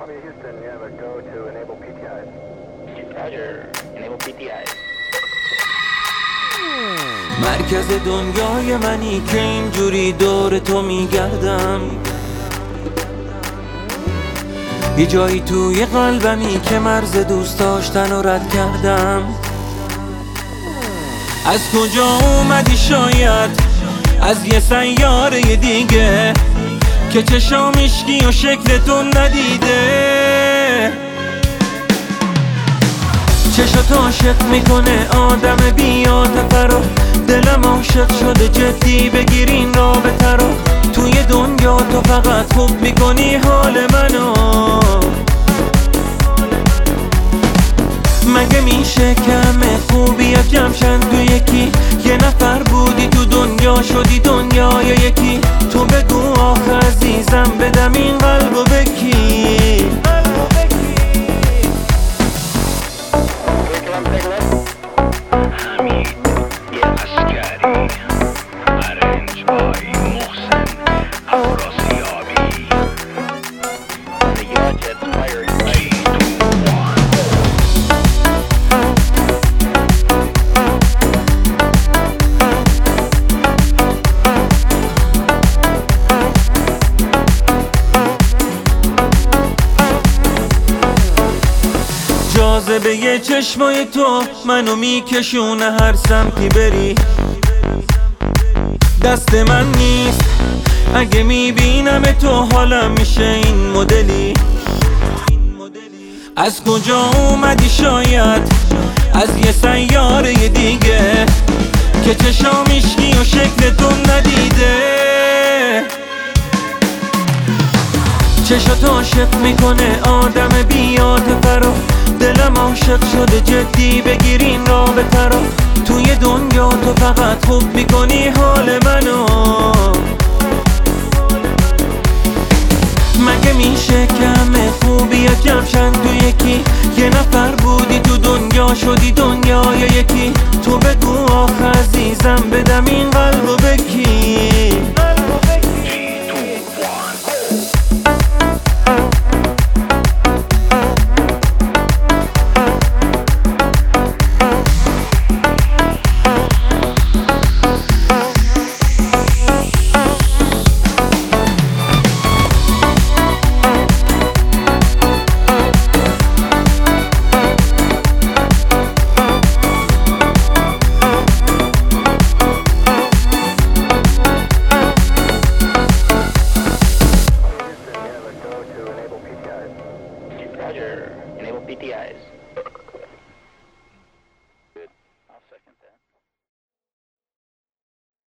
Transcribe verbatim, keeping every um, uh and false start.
Columbia, Houston, you have a go to enable P T Is. Roger, enable P T Is. مرکز دنیای منی که اینجوری دور تو میگردم، یه جایی توی قلبمی که مرز دوست داشتن رو رد کردم. از کجا اومدی شاید از یه سیاره دیگه که چشام اشکی و شکلتون ندیده. چشات عاشق میکنه آدم بی‌عاطفه رو، دلم عاشق شده جدی بگیرین رابطه رو. توی دنیا تو فقط خوب میکنی حال منو، مگه میشه کمه خوبی ها جمشن تو یکی؟ یه نفر بودی تو دنیا شدی دنیا یا یکی؟ تو بگو آخه عزیزم بدم این قلبو بکی. جاذبه یه چشمای تو منو میکشونه هر سمتی بری. دست من نیست اگه میبینم تو حالم میشه این مدلی. از کجا اومدی شاید از یه سیاره دیگه که چشام اشکی و شکلتون ندیده. چشات عاشق میکنه آدم بی‌عاطفه رو، دلم عاشق شده جدی بگیرین رابطه رو. توی دنیا تو فقط خوب میکنی حال منو، مگه میشه کمه خوبی ها جمشن تو یکی؟ یه نفر بودی تو دنیا شدی دنیا یا یکی؟ تو بگو آخه عزیزم بدم این قلبو بکی. Roger, enable P T Is.